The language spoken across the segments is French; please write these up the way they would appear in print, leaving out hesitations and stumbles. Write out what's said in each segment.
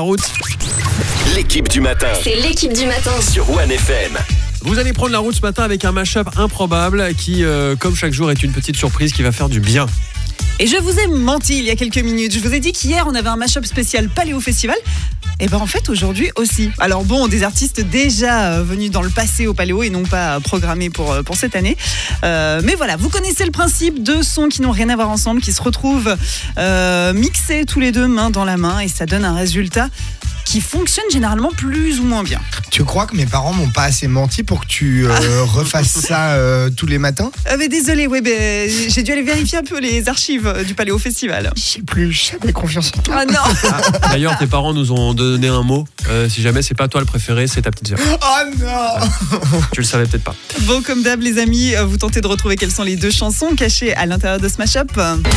route. L'équipe du matin. C'est l'équipe du matin. Sur One FM. Vous allez prendre la route ce matin avec un mash-up improbable qui, comme chaque jour, est une petite surprise qui va faire du bien. Et je vous ai menti il y a quelques minutes. Je vous ai dit qu'hier, on avait un mash-up spécial Paléo Festival. Et ben en fait, aujourd'hui aussi. Alors bon, des artistes déjà venus dans le passé au Paléo et non pas programmés pour cette année. Mais voilà, vous connaissez le principe, deux sons qui n'ont rien à voir ensemble, qui se retrouvent mixés tous les deux main dans la main et ça donne un résultat qui fonctionne généralement plus ou moins bien. Tu crois que mes parents m'ont pas assez menti pour que tu refasses ça tous les matins ? Mais désolé, j'ai dû aller vérifier un peu les archives du Paléo Festival. J'ai plus jamais confiance en toi. Ah non. D'ailleurs, tes parents nous ont donné un mot. Si jamais c'est pas toi le préféré, c'est ta petite sœur. Oh non. Tu le savais peut-être pas. Bon, comme d'hab, les amis, vous tentez de retrouver quelles sont les deux chansons cachées à l'intérieur de ce mashup.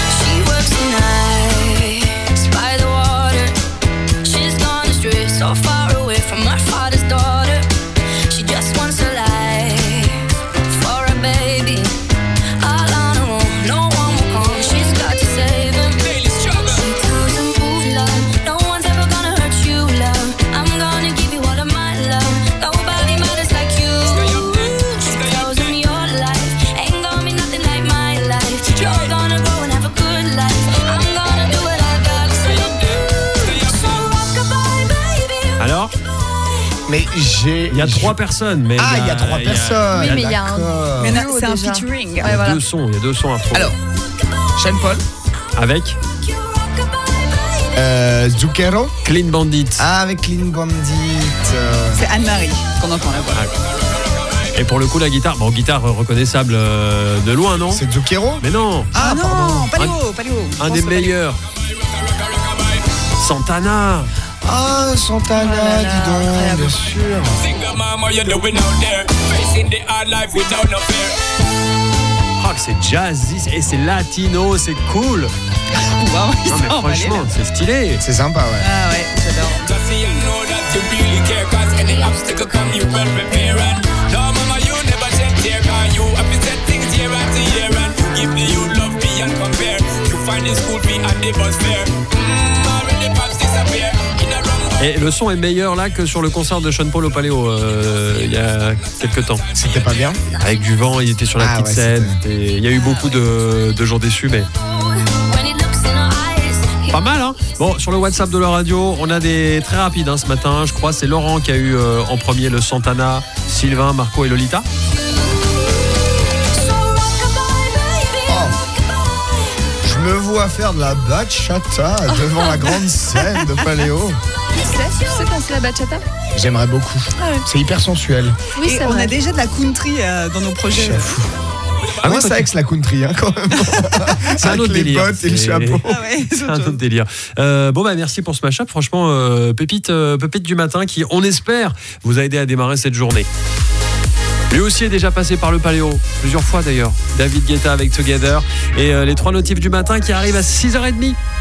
So far away from my father's daughter. She just wants a life for a baby. All on her own, no one will come. She's got to save him. Daily struggle. She tells him, ooh, love, no one's ever gonna hurt you, love. I'm gonna give you all of my love. Nobody matters like you. She tells him your life ain't gonna be nothing like my life. You're gonna go and have a good life. I'm gonna do what I got to do. So rock-a-bye, baby. Alors ? Mais Il y a 3 personnes. Mais il y a 3 personnes. Oui, mais il y a un. D'accord. Mais non, duo c'est un déjà. featuring. Il y a deux sons à retrouver. Alors, Sean Paul, Avec Zucchero. Clean Bandit. Ah, avec Clean Bandit. C'est Anne-Marie qu'on entend la voix. Et pour le coup, la guitare, guitare reconnaissable de loin, non ? C'est Zucchero. Mais non, Ah pardon. non, Paléo. un des meilleurs. Santana. Ah, Santana, Oh là là, dis donc, incroyable. bien sûr. Single mom, what you doing out there? Facing the hard life without no fear. Oh, c'est jazzy et c'est latino, c'est cool. Wow, ils Non mais sont emballés, franchement, là. c'est stylé. C'est sympa, ouais. Ah ouais, j'adore. Just so you know that you really care, cause any obstacle come, you well prepare. And no, mama, you never shed tear, cause you have to set things year after year. And you give the youth love beyond compare. You find the school fee and the bus fare. Already pops disappear. Et le son est meilleur là que sur le concert de Sean Paul au Paléo il y a quelques temps. C'était pas bien. Avec du vent, il était sur la petite scène. Il y a eu beaucoup de gens déçus, mais pas mal, hein. Bon, sur le WhatsApp de la radio, on a des très rapides ce matin. Je crois c'est Laurent qui a eu en premier le Santana, Sylvain, Marco et Lolita. Je me vois faire de la bachata devant la grande scène de Paléo. Tu sais danser la bachata? J'aimerais beaucoup. Ouais. C'est hyper sensuel. Oui, Et c'est on vrai. a déjà de la country dans nos projets. J'avoue. Ah Moi, oui, c'est avec la country, quand même. C'est un Avec autre les délire. bottes et le C'est- chapeau. Ah ouais, C'est un autre délire. Merci pour ce match-up. Franchement, pépite du matin qui, on espère, vous a aidé à démarrer cette journée. Lui aussi est déjà passé par le Paléo, plusieurs fois d'ailleurs. David Guetta avec Together. Et les 3 notifs du matin qui arrivent à 6h30.